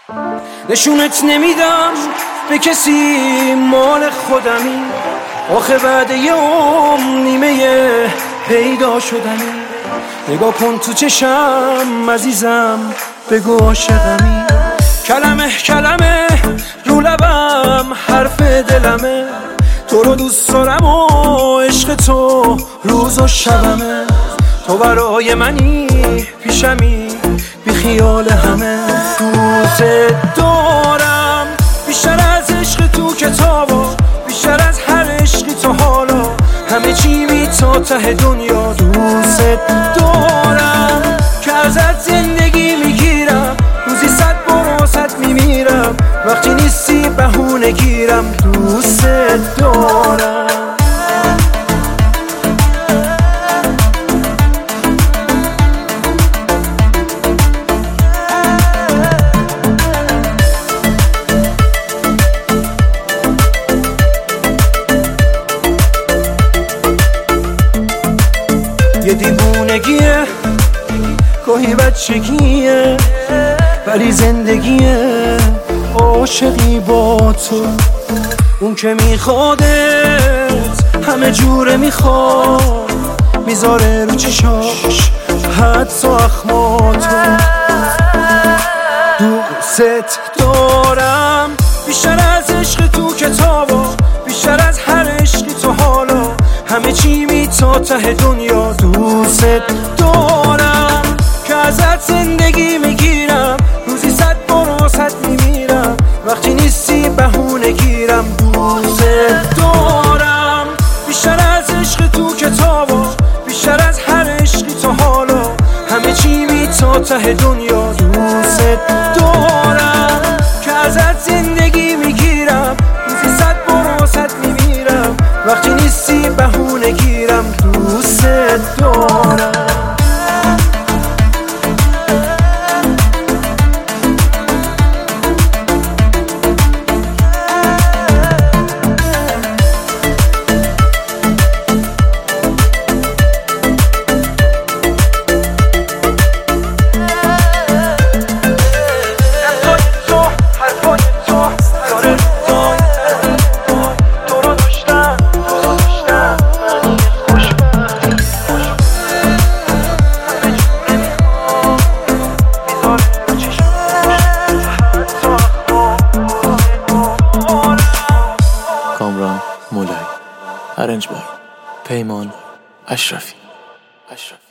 نشونت نمیدم به کسی، مال خودمی. آخه بعد یه نیمه پیدا شدنی. نگاه کن تو چشم عزیزم، بگو عاشقمی. کلمه کلمه رو لبم حرف دلمه. تو رو دوست دارم و عشق تو روز و شبمه. تو برای منی پیشمی بی خیال همه. دوست دارم بیشتر از عشق تو کتابا، بیشتر از هر عشقی تو حالا. همه چی بی تا ته دنیا دوست دارم که ازت زندگی میگیرم. روزی 100 بار واسط میمیرم. وقتی نیستی بهونه گیرم دوست دارم. یه دیوونگیه، گاهی بچگیه، ولی زندگیه. عاشقی با تو، اون که میخوادت همه جوره میخواد. میذاره رو چشاش حدس و اخماتو. دوست دارم بیشتر از عشق تو کتابا، بیشتر از هر عشقی تو حالا. همه چی بی تا ته دنیا دوست دارم که ازت زندگی میگیرم. روزی 100 بار واسط میمیرم. وقتی نیستی بهونه گیرم دوست دارم. بیشتر از عشق تو کتابا، بیشتر از هر عشقی تو حالا. همه چی بی تا ته دنیا دوست دارم که ازت زندگی میگیرم. روزی 100 بار واسط میمیرم. وقتی نیستی بهونه گیرم دوست دارم. کامران مولایی، ارنج بای پیمان اشرفی.